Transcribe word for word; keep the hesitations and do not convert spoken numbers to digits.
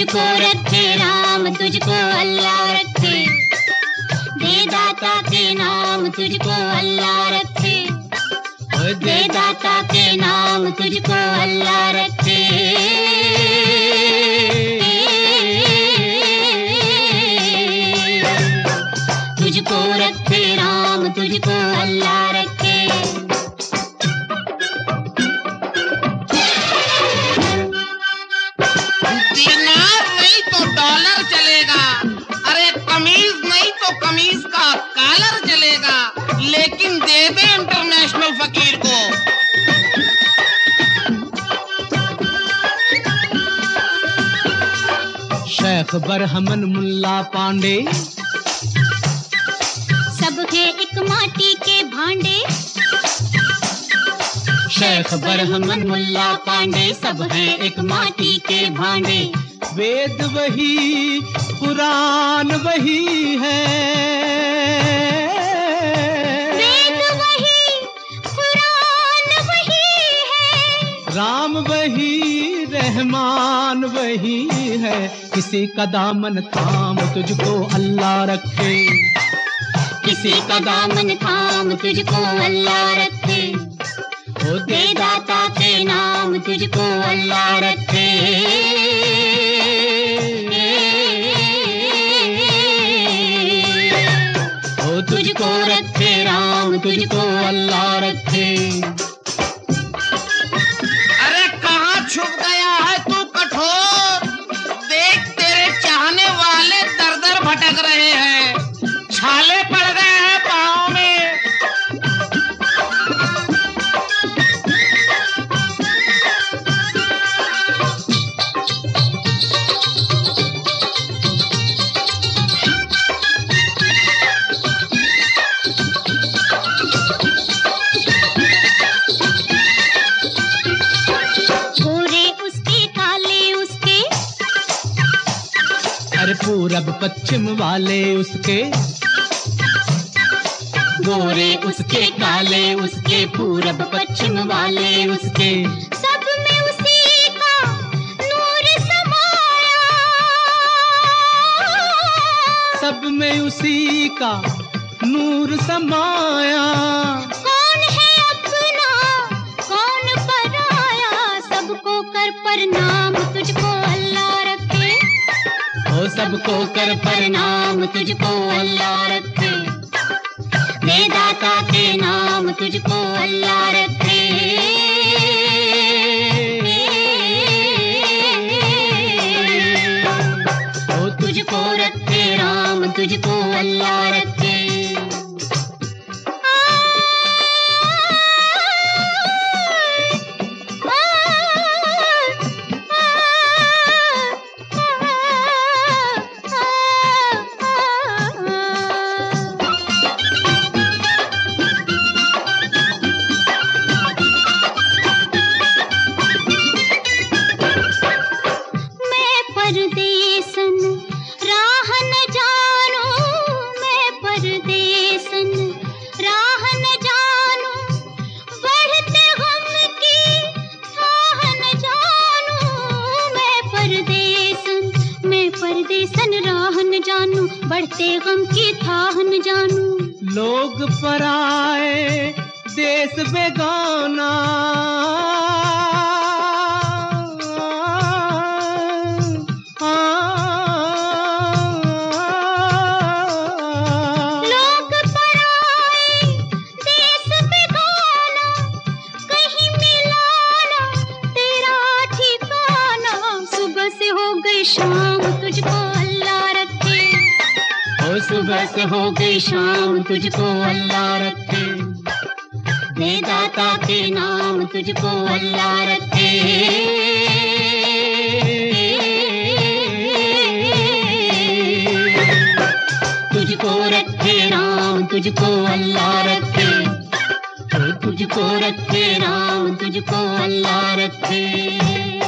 तुझको रखे राम, तुझको अल्लाह रखे। दे दाता के नाम तुझको अल्लाह रखे, दे दाता के नाम तुझको अल्लाह रखे। तुझको रखे राम, तुझको अल्लाह रखे। दीनार नहीं तो डॉलर चलेगा, अरे कमीज नहीं तो कमीज का कॉलर चलेगा, लेकिन दे दे इंटरनेशनल फकीर को। शेख बरहमन मुल्ला पांडे सब है एक माटी के भांडे। शेख बरहमन मुल्ला पांडे सब है एक माटी के भांडे। वेद वही कुरान वही है, वेद वही कुरान वही है, राम वही रहमान वही है। किसी का दामन थाम तुझको अल्लाह रखे, किसी का दामन थाम तुझको अल्लाह रखे। ओ दे दाता के नाम तुझको अल्लाह रखे। ओ तुझको रखे राम, तुझको अल्लाह रखे। अरे कहाँ छुप गया है तू कठोर, देख तेरे चाहने वाले दर दर भटक रहे हैं, छाले पड़ गए हैं पाँव में। अरे पूरब पश्चिम वाले उसके, गोरे उसके काले उसके, पूरब पश्चिम वाले उसके। सब में उसी का नूर समाया, सब में उसी का नूर समाया। कौन है अपना कौन पराया, सबको कर प्रणाम तुझको अल्लाह रखे। ओ सबको कर प्रणाम तुझको अल्लाह रखे। दे दाता के नाम तुझको अल्लाह रखे। ओ तुझको रखे राम, तुझको अल्लाह रखे। परदेसन राह न जानू, मैं परदेसन राह न जानू, बढ़ते गम की थाह न जानू। मैं परदेसन मैं परदेसन राह न जानू, बढ़ते गम की थाह न जानू। लोग पराए देश बेगाना, शाम तुझको अल्लाह रखे। ओ सुबह से हो गई शाम तुझको अल्लाह रखे। दे दाता के नाम तुझको अल्लाह रखे। तुझको रखे राम, तुझको अल्लाह रखे। तुझको रखे राम, तुझको अल्लाह रखे।